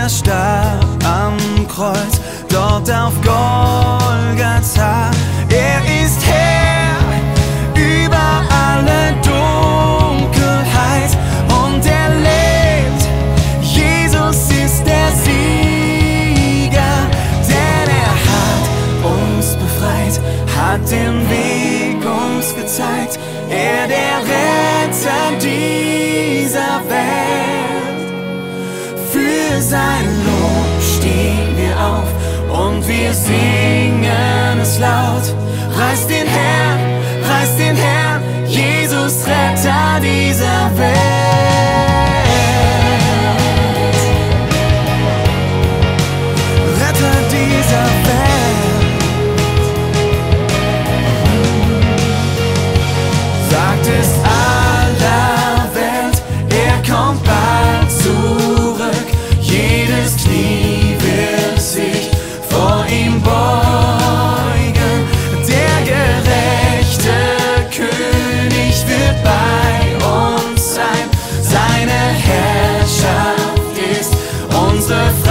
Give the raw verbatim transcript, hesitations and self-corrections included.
er starb am Kreuz, dort auf Golgatha. Er ist Herr über alle Dunkelheit und er lebt. Jesus ist der Sieger, denn er hat uns befreit, hat den Weg uns gezeigt. Er der Retter dieser Welt. Für sein Lob stehen wir auf und wir singen es laut. Preist den Herrn, preist den Herrn, Jesus Retter dieser Welt. Retter dieser Welt. Sagt es aller Welt, er kommt bald zurück. Jedes Knie wird sich vor ihm beugen. Der gerechte König wird bei uns sein. Seine Herrschaft ist unsere